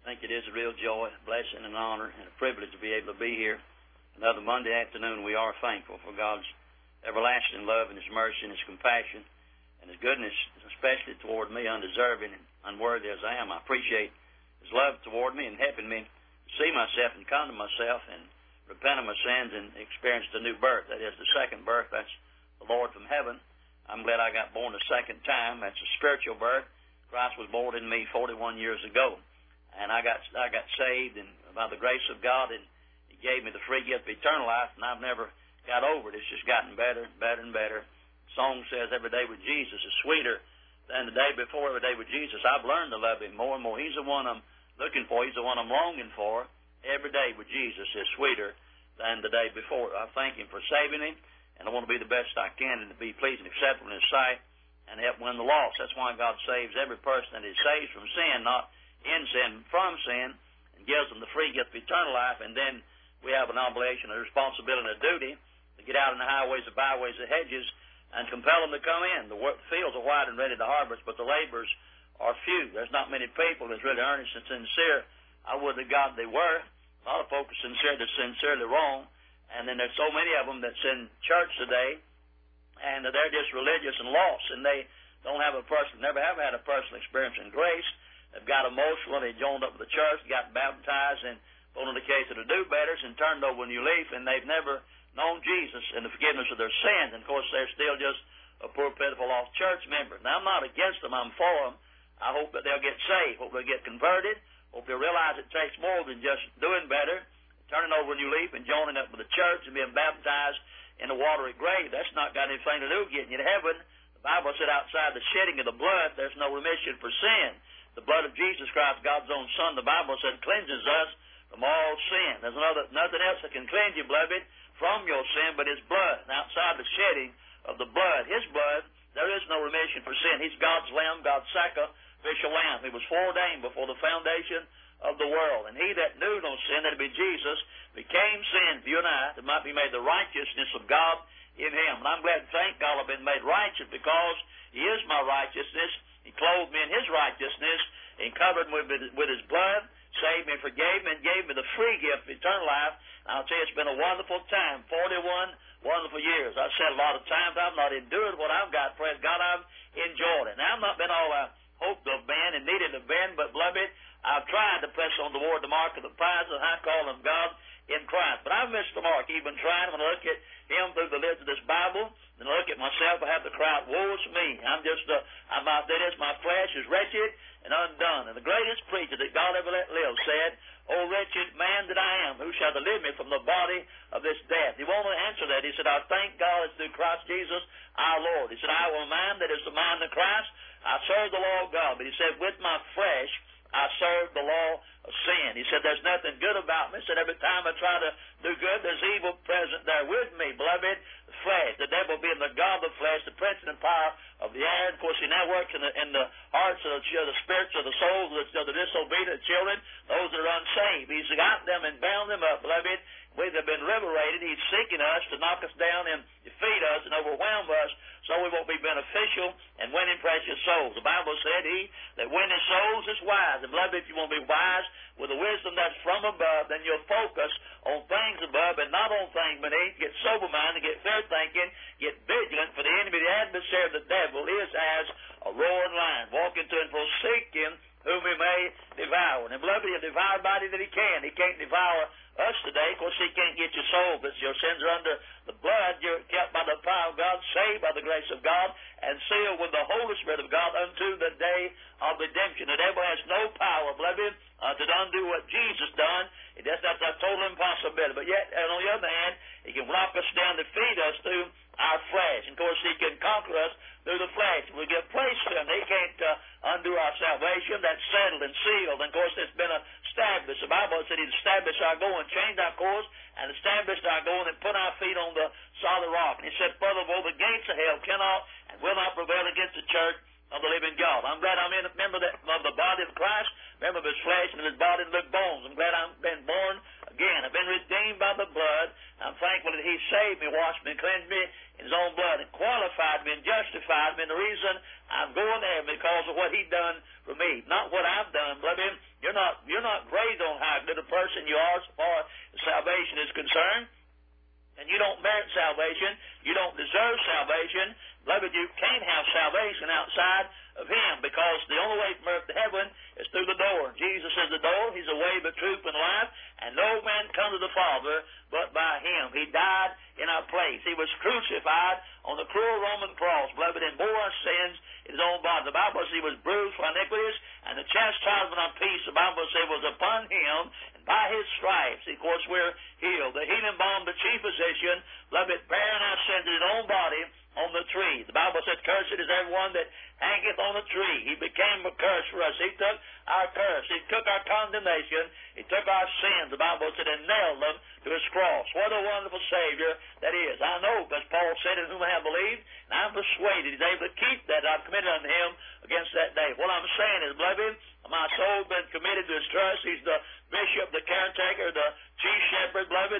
I think it is a real joy, a blessing, and an honor, and a privilege to be able to be here. Another Monday afternoon, we are thankful for God's everlasting love and His mercy and His compassion and His goodness, especially toward me, undeserving and unworthy as I am. I appreciate His love toward me and helping me see myself and come to myself and repent of my sins and experience the new birth. That is the second birth. That's the Lord from heaven. I'm glad I got born the second time. That's a spiritual birth. Christ was born in me 41 years ago. And I got saved, and by the grace of God, and He gave me the free gift of eternal life, and I've never got over it. It's just gotten better, better, and better. The song says, every day with Jesus is sweeter than the day before. Every day with Jesus, I've learned to love Him more and more. He's the one I'm looking for. He's the one I'm longing for. Every day with Jesus is sweeter than the day before. I thank Him for saving me, and I want to be the best I can and to be pleasing and acceptable in His sight and help win the lost. That's why God saves every person that He saves from sin, not in sin, from sin, and gives them the free gift of eternal life. And then we have an obligation, a responsibility, and a duty to get out in the highways, the byways, the hedges, and compel them to come in. The fields are wide and ready to harvest, but the laborers are few. There's not many people that's really earnest and sincere. I would to God they were. A lot of folks are sincere that's sincerely wrong. And then there's so many of them that's in church today, and they're just religious and lost, and they don't have never have had a personal experience in grace. They've got emotional, they joined up with the church, got baptized, and put in the case of the do-betters and turned over a new leaf, and they've never known Jesus and the forgiveness of their sins. And, of course, they're still just a poor, pitiful, lost church member. Now, I'm not against them. I'm for them. I hope that they'll get saved, hope they'll get converted, hope they'll realize it takes more than just doing better, turning over a new leaf and joining up with the church and being baptized in the watery grave. That's not got anything to do with getting you to heaven. The Bible said outside the shedding of the blood, there's no remission for sin. The blood of Jesus Christ, God's own Son, the Bible said, cleanses us from all sin. There's nothing else that can cleanse you, beloved, from your sin but His blood. And outside the shedding of the blood, His blood, there is no remission for sin. He's God's Lamb, God's sacrificial Lamb. He was foreordained before the foundation of the world. And He that knew no sin, that it be Jesus, became sin for you and I, that might be made the righteousness of God in Him. And I'm glad and thank God I've been made righteous because He is my righteousness. He clothed me in His righteousness and covered me with His blood, saved me, forgave me, and gave me the free gift of eternal life. And I'll tell you, it's been a wonderful time, 41 wonderful years. I've said a lot of times I've not endured what I've got. Praise God, I've enjoyed it. Now, I've not been all I hoped to have been and needed to have been, but, beloved, I've tried to press on toward the mark of the prize of the high call of God in Christ. But I've missed the mark, even trying. When I look at Him through the lids of this Bible, and I look at myself, I have to cry out, woe is me. My flesh is wretched and undone. And the greatest preacher that God ever let live said, O wretched man that I am, who shall deliver me from the body of this death? He won't answer that. He said, I thank God it's through Christ Jesus our Lord. He said, I will mind that is the mind of Christ. I serve the law of God. But He said, with my flesh I serve the law of sin. He said, there's nothing good about me. He said, every time I try to do good, there's evil present there with me. Beloved, the flesh, the devil being the god of the flesh, the prince and power of the air. Of course, he now works in the hearts of the spirits of the souls of the disobedient children, those that are unsaved. He's got them and bound them up, beloved. We have been liberated. He's seeking us to knock us down and defeat us and overwhelm us so we won't be beneficial and winning precious souls. The Bible said, He that winneth souls is wise. And, beloved, if you want to be wise with the wisdom that's from above, then you'll focus on things above and not on things beneath. Get sober-minded, get fair thinking, get vigilant, for the enemy, the adversary of the devil, is as a roaring lion, walking to and fro seeking whom he may devour. And, beloved, he'll devour anybody that he can. He can't devour us today. Of course, He can't get your soul, but your sins are under the blood. You're kept by the power of God, saved by the grace of God, and sealed with the Holy Spirit of God unto the day of redemption. The devil has no power, beloved, to undo what Jesus done. That's a total impossibility. But yet, on the other hand, He can knock us down, defeat us through our flesh. And, of course, He can conquer us through the flesh. We give praise to Him. He can't undo our salvation. That's settled and sealed. And, of course, it's been established. The Bible said He'd establish our going, change our course, and establish our going, and put our feet on the solid rock. And He said, furthermore, the gates of hell cannot and will not prevail against the church of the living God. I'm glad I'm a member of the body of Christ, member of His flesh and of His body and the bones. I'm glad I've been born again. I've been redeemed by the blood. I'm thankful that He saved me, washed me, and cleansed me in His own blood, and qualified me and justified me. And the reason I'm going there because of what He done for me, not what I've done. Beloved, you're You're not graded on how good a person you are as far as salvation is concerned. And you don't merit salvation. You don't deserve salvation. Beloved, you can't have salvation outside of Him, because the only way from earth to heaven is through the door. Jesus is the door. He's the way, the truth, and life. And no man comes to the Father but by Him. He died in our place. He was crucified on the cruel Roman cross, beloved, and bore our sins in His own body. The Bible says He was bruised for iniquities, and the chastisement of peace, the Bible says, was upon Him, and by His stripes, of course, we're healed. The healing balm, the chief physician, beloved, bearing our sins in His own body on the tree. The Bible said, cursed is everyone that hangeth on a tree. He became a curse for us. He took our curse. He took our condemnation. He took our sins, the Bible said, and nailed them to His cross. What a wonderful Savior that is. I know, because Paul said, in whom I have believed, and I'm persuaded He's able to keep that I've committed unto Him against that day. What I'm saying is, beloved, my soul has been committed to His trust. He's the bishop, the caretaker, the chief shepherd, beloved,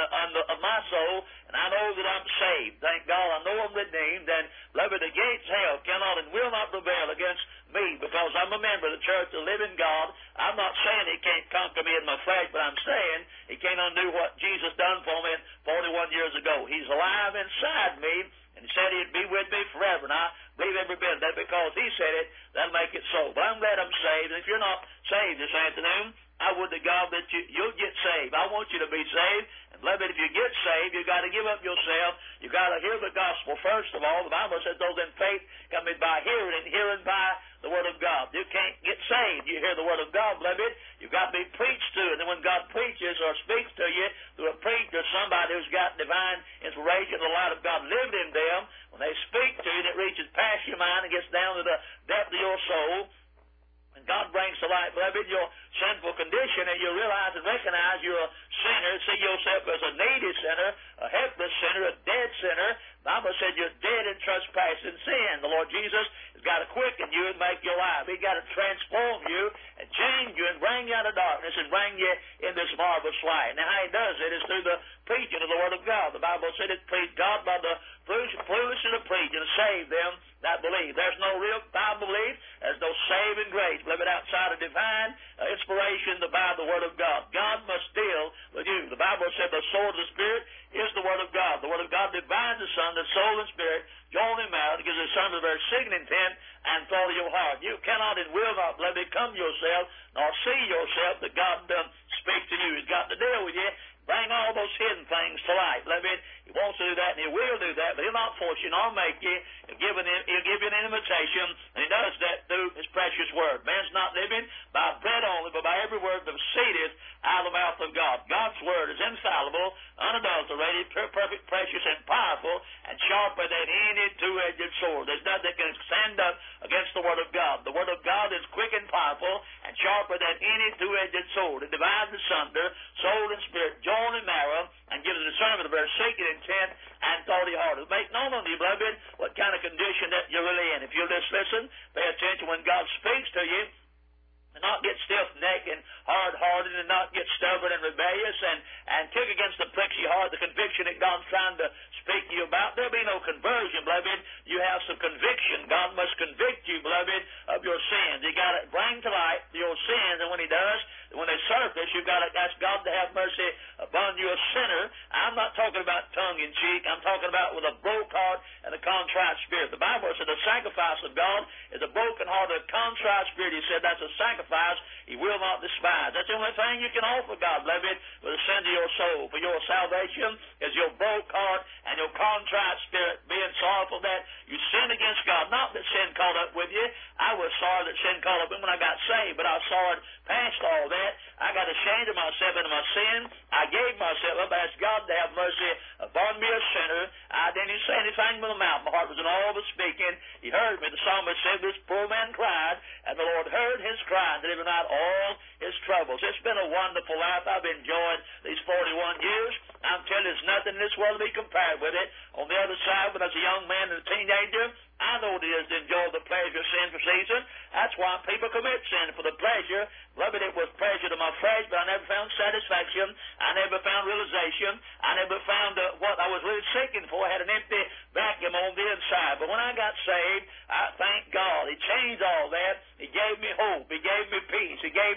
of my soul, and I know that I'm saved. Thank God, I know I'm redeemed, and, beloved, the gates of hell cannot and will not prevail against me, because I'm a member of the church of the living God. I'm not saying He can't conquer me in my flesh, but I'm saying He can't undo what Jesus done for me 41 years ago. He's alive inside me, and He said He'd be with me forever, and I believe every bit of that, because He said it, that'll make it so. But I'm glad I'm saved, and if you're not saved this afternoon, I would to God that you'll get saved. I want you to be saved. And, beloved, if you get saved, you've got to give up yourself. You've got to hear the gospel first of all. The Bible says those in faith come in by hearing, and hearing by the Word of God. You can't get saved. You hear the Word of God, beloved. You've got to be preached to. And then when God preaches or speaks to you through a preacher, somebody who's got divine inspiration, the light of God lived in them, when they speak to you, and it reaches past your mind and gets down to the depth of your soul, and God brings to light, beloved, your sinful condition, and you realize and recognize you're a sinner, see yourself as a needy sinner, a helpless sinner, a dead sinner. The Bible said you're dead in trespass and sin. The Lord Jesus has got to quicken you and make you alive. He's got to transform you and change you and bring you out of darkness and bring you in this marvelous light. Now, how He does it is through the preaching of the Word of God. The Bible said it pleased God by the foolishness of preaching to save them that believe. There's no real Bible belief. There's no saving grace, beloved, outside of divine inspiration by the Word of God. God must deal with you. The Bible said the sword of the Spirit is the Word of God. The Word of God divides the Son, the soul and spirit, join Him out, gives the Son the very second intent and thought of your heart. You cannot and will not, beloved, become yourself, nor see yourself that God doesn't speak to you. He's got to deal with you. Bring all those hidden things to light. Beloved, He wants to do that, and He will do that, but He'll not force you nor make you. He'll give you an invitation, and He does that through His precious Word. Man's not living by bread only, but by every word that proceedeth out of the mouth of God. God's Word is infallible, unadulterated, perfect, precious, and powerful, and sharper than any two-edged sword. There's nothing that can stand up against the Word of God. The Word of God is quick and powerful, and sharper than any two-edged sword. It divides asunder soul and spirit, joint and marrow, and gives a discernment of the very secret intent and thought of your heart. It'll make known unto you, beloved, what kind of condition that you're really in. If you'll just listen, pay attention when God speaks to you, and not get stiff-necked and hard-hearted, and not get stubborn and rebellious, and kick against the pricks of your heart, the conviction that God's trying to speak to you about. There'll be no conversion, beloved. You have some conviction. God must convict you, beloved, of your sins. You got to bring to light your sins, and when He does, when they surface, you've got to ask God to have mercy upon you, a sinner. I'm not talking about tongue-in-cheek. I'm talking about with a broke heart and a contrite spirit. The Bible said the sacrifice of God is a broken heart and a contrite spirit. He said that's a sacrifice He will not despise. That's the only thing you can offer God, beloved, for the sin of your soul. For your salvation is your broke heart and your contrite spirit, being sorrowful that you sin against God. Not that sin caught up with you. I was sorry that sin caught up with me when I got saved, but I saw it past all that. I got ashamed of myself and of my sin. I gave myself up, asked God to have mercy upon me, a sinner. I didn't say anything with my mouth. My heart was in all but speaking. He heard me. The psalmist said, this poor man cried, and the Lord heard his cry and delivered out all his troubles. It's been a wonderful life I've enjoyed these 41 years. I'm telling you, there's nothing in this world to be compared with it. On the other side, when I was a young man and a teenager, I know what it is to enjoy the pleasure of sin for season. That's why people commit sin, for the pleasure. Beloved, it was pleasure to my flesh, but I never found satisfaction. I never found realization. I never found what I was really seeking for. I had an empty vacuum on the inside. But when I got saved, I thank God. He changed all that. He gave me hope. He gave me peace. He gave me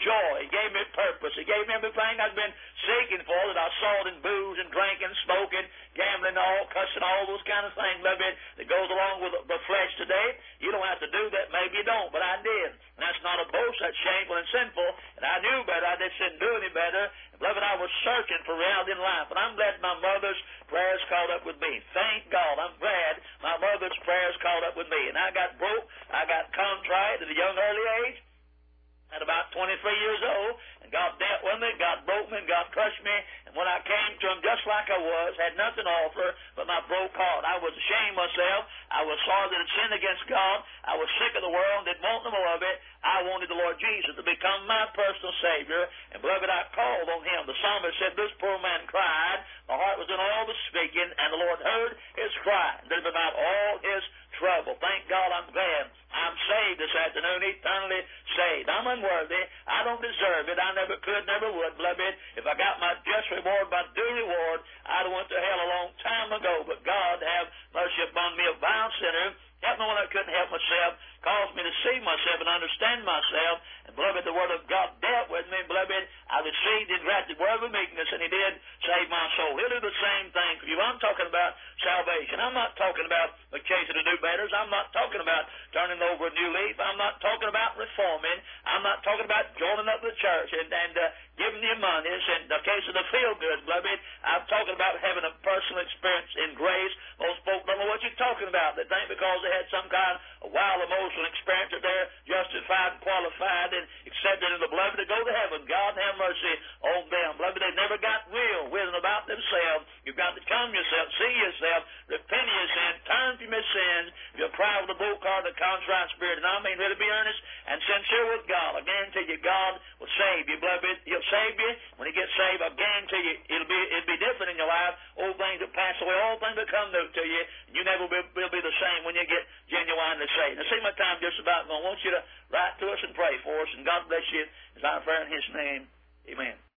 joy. He gave me purpose. He gave me everything I'd been seeking for that I sought in booze and drinking, smoking, gambling, all cussing, all those kind of things, beloved, that goes along with the flesh today. You don't have to do that. Maybe you don't, but I did. And that's not a boast. That's shameful and sinful. And I knew better. I just didn't do any better. And, beloved, I was searching for reality in life. And I'm glad my mother's prayers caught up with me. Thank God. I'm glad my mother's prayers caught up with me. And I got broke. I got contrite at a young early age. At about 23 years old, and God dealt with me, God broke me, and God crushed me, and when I came to Him just like I was, had nothing to offer but my broke heart. I was ashamed of myself. I was sorry that I had sinned against God. I was sick of the world, didn't want no more of it. I wanted the Lord Jesus to become my personal Savior, and beloved, I called on Him. The psalmist said, this poor man cried, my heart was in all the speaking, and the Lord heard his cry, and delivered him out all his trouble. Thank God I'm glad I'm saved this afternoon, eternally saved. I'm unworthy. I don't deserve it. I never could, never would, beloved. If I got my just reward, my due reward, I'd have went to hell a long time ago. But God have mercy upon me, a vile sinner. Help me when I couldn't help myself. Caused me to see myself and understand myself. And, beloved, the Word of God dealt with me. Beloved, I received His grafted word of meekness, and He did save my soul. He'll do the same thing for you. I'm talking about salvation. I'm not talking about the case of the new betters. I'm not talking about turning over a new leaf. I'm not talking about reforming. I'm not talking about joining up with the church and giving you money. In the case of the feel-good, beloved, I'm talking about having a personal experience in grace. Most folk don't know what you're talking about. They think because they had some kind of wild emotional experience that they're justified and qualified and accepted in the beloved to go to heaven. God have mercy on them. Beloved, they never got real wisdom about themselves. You've got to come yourself, see yourself, repent of your sin, turn from your sins. You'll cry with a broken heart, a contrite spirit. And I mean, really be earnest and sincere with God. I guarantee you, God will save you, beloved. He'll save you. When you get saved, I guarantee you, it'll be different in your life. Old things will pass away, all things will come new to you. You never will be the same when you get genuinely saved. Now, see, my time just about gone. I want you to write to us and pray for us, and God bless you as I pray in His name. Amen.